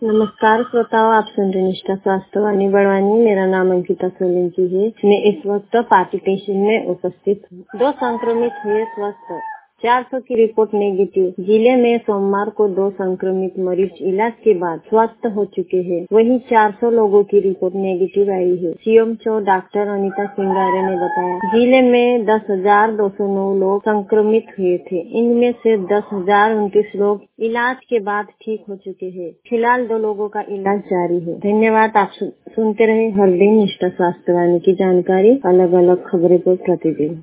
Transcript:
नमस्कार श्रोताओं, आप सुन रहे निष्ठा स्वास्थ्यवाणी बड़वानी। मेरा नाम अंकिता सोलंकी है। मैं इस वक्त पार्टी स्टेशन में उपस्थित हूँ। 2 संक्रमित हुए स्वस्थ, 400 की रिपोर्ट नेगेटिव। जिले में सोमवार को 2 संक्रमित मरीज इलाज के बाद स्वस्थ हो चुके हैं। वहीं 400 लोगों की रिपोर्ट नेगेटिव आई है। सीएमओ डॉक्टर अनीता सिंगारे ने बताया, जिले में 10,209 लोग संक्रमित हुए थे। इनमें से 10,029 लोग इलाज के बाद ठीक हो चुके हैं। फिलहाल 2 लोगों का इलाज जारी है। धन्यवाद। आप सुनते रहे हर दिन निष्ठा स्वास्थ्यवाणी की जानकारी, अलग अलग खबरें को प्रतिदिन।